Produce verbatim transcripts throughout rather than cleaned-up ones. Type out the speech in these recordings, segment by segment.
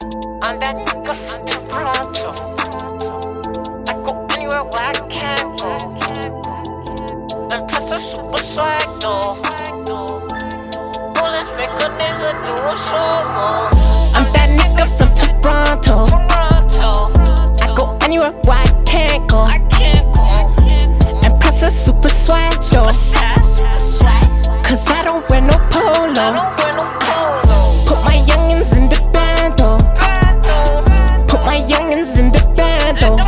I'm that nigga from Toronto. I go anywhere where I can't go. And plus a super swag though. Bullets make a nigga do a show. I'm that nigga from Toronto. Toronto. I go anywhere where I can't go. I can't go. And plus a super swag though. Cause I don't wear no polo. Put my youngins in the bando. Put my youngins in the bando.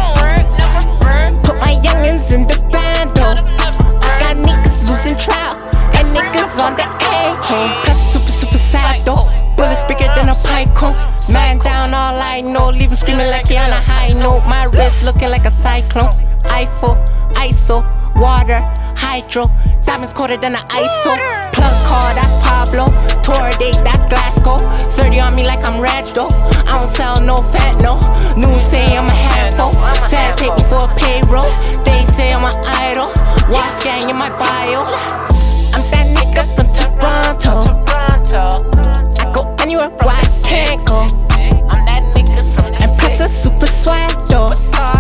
Put my youngins in the bando. I got niggas losing trout and niggas on the A-K. Plus super super sad though. Bullets bigger than a pine cone. Man down all I know, leave him screaming like he on a high note. My wrist looking like a cyclone. Eiffel, I S O, water, hydro. Diamonds colder than an I S O. Plug card, that's Pablo. Tour date, that's Glasgow. thirty on me like I'm Reg though. I don't sell no fat, no. News say I'm a handful. Fans hate me for a payroll. They say I'm an idol. Watch gang in my bio. I'm that nigga from Toronto. I go anywhere where I can't go. I'm that nigga from the and plus a super swag though.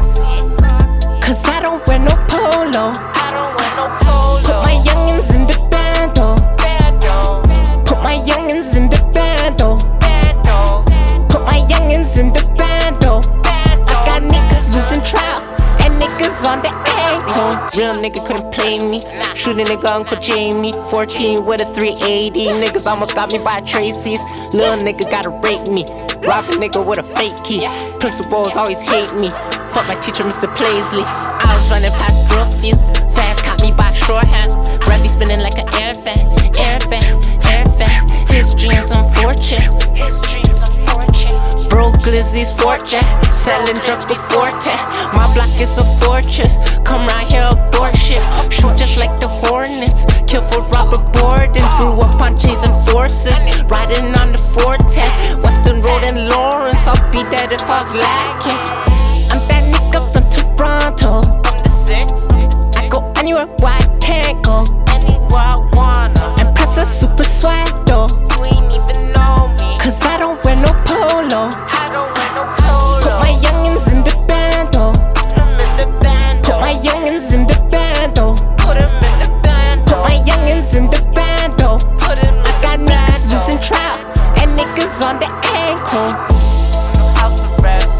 Cause I don't wear no polo. I don't wear no polo. Put my youngins in the bando. Bando. Put my youngins in the bando. Bando. Put my youngins in the bando. Bando. I got niggas losing trout and niggas on the ankle. Real nigga couldn't play me. Shoot a nigga Uncle Jamie. fourteen with a three eighty. Niggas almost got me by Tracy's. Lil' nigga gotta rape me. Rob a nigga with a fake key. Principals always hate me. Fuck my teacher, Mister Paisley. I was running past Brookview. Fans caught me by shorthand. Rap be spinning like an air fan. Air fan, air fan. His dreams unfortunate. His dreams unfortunate. Broke Glizzy's fortune. Selling drugs before ten. My block is a fortress. Come round here, abort shit. Shoot just like the Hornets. Kill for Robert Bordens. Grew up on chasing forces. Riding on the four ten. Western Road and Lawrence. I'll be dead if I was lacking. I'm that nigga from Toronto. From the six. I go anywhere where I can't go. Anywhere I wanna. And plus a super swag though. You ain't even know me. Cause I don't wear no polo. I don't wear no polo. Put my youngins in the bando. Put them in the bando. Put my youngins in the bando. Put them in the bando. Put my youngins in the bando. Put them in the bando. I got niggas losing trout and niggas on the ankle. House arrest.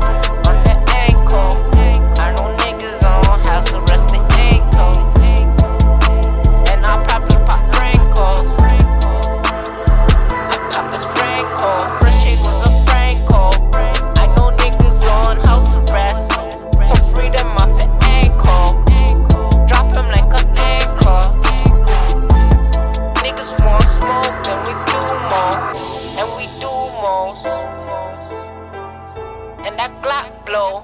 And that Glock blow.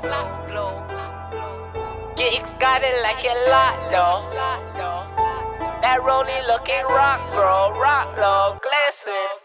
Geeks got it like a lot though. That rollie looking rock, bro. Rock low, glisten.